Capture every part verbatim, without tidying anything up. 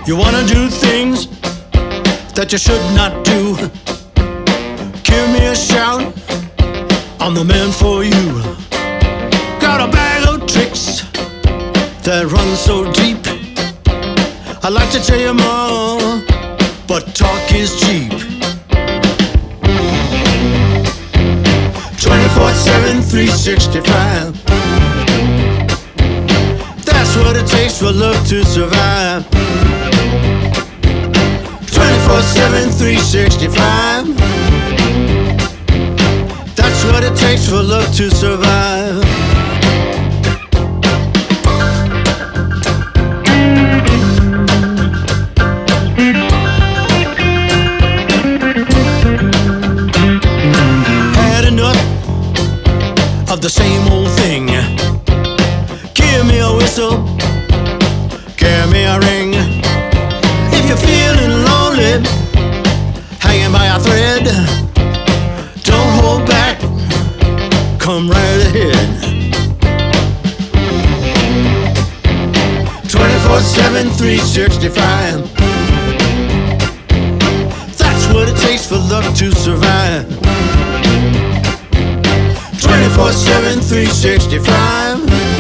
You wanna do things that you should not do. Give me a shout, I'm the man for you. Got a bag of tricks that run so deep. I'd like to tell you more, but talk is cheap. twenty-four seven, three sixty-five. That's what it takes for love to survive. twenty-four seven, three sixty-five. That's what it takes for love to survive. Had enough of the same old thing. Give me a whistle, give me a ring. If you're feeling lonely, hanging by a thread, don't hold back, come right ahead. twenty-four seven, three sixty-five. That's what it takes for love to survive. twenty-four seven, three sixty-five.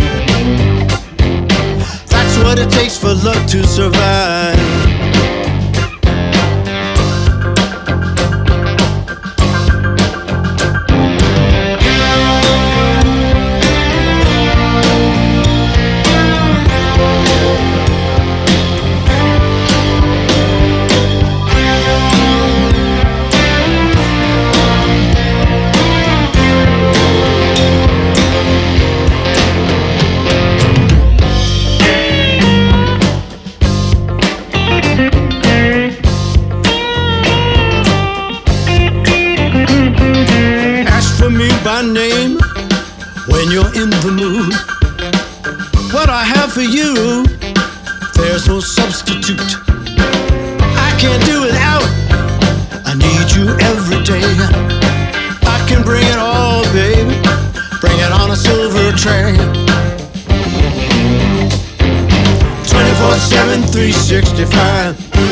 That's what it takes for love to survive. By name when you're in the mood. What I have for you, there's no substitute. I can't do without, I need you every day. I can bring it all, baby, bring it on a silver tray. twenty-four seven, three sixty-five.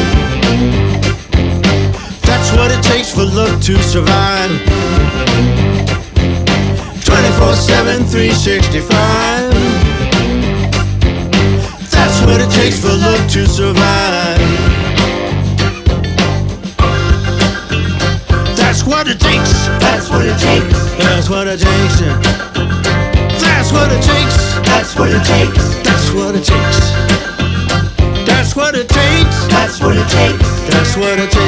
That's what it takes for love to survive. twenty-four seven, three sixty-five. That's what it takes for love to survive. That's what it takes. That's what it takes. That's what it takes. That's what it takes. That's what it takes. That's what it takes. That's what it takes. That's what it takes. That's what it takes.